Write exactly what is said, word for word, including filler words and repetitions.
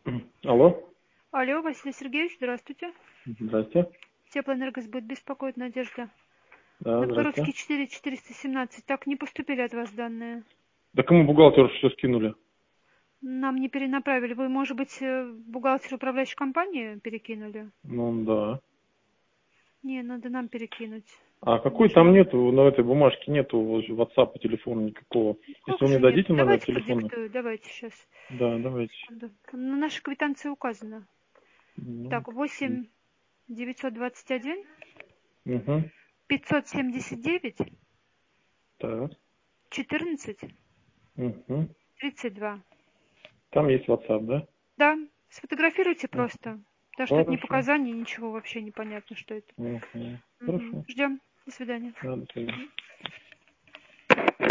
Алло. Алло, Василий Сергеевич, здравствуйте. Здрасте. Теплоэнергосбыт беспокоит Надежда. Да, здрасте. Новгородский четыре четыреста семнадцать. Так, не поступили от вас данные. Да кому бухгалтеру все скинули? Нам не перенаправили. Вы, может быть, э, бухгалтер управляющей компании перекинули? Ну да. Не, надо нам перекинуть. А какой там Ничего. нету, на этой бумажке нету WhatsApp телефона никакого. Если Как вы мне же нет? дадите номер Давайте телефона. продиктую. Давайте сейчас. Да, давайте. Секунду. На нашей квитанции указано. Ну, Так, восемь девятьсот двадцать один угу. пятьсот семьдесят девять Так. четырнадцать Угу. тридцать два. Там есть WhatsApp, да? Да, сфотографируйте Мгм. просто. Потому что это не Хорошо. показания, ничего вообще непонятно, что это. Угу. Мгм. Хорошо. Ждем. До свидания. Да, до свидания.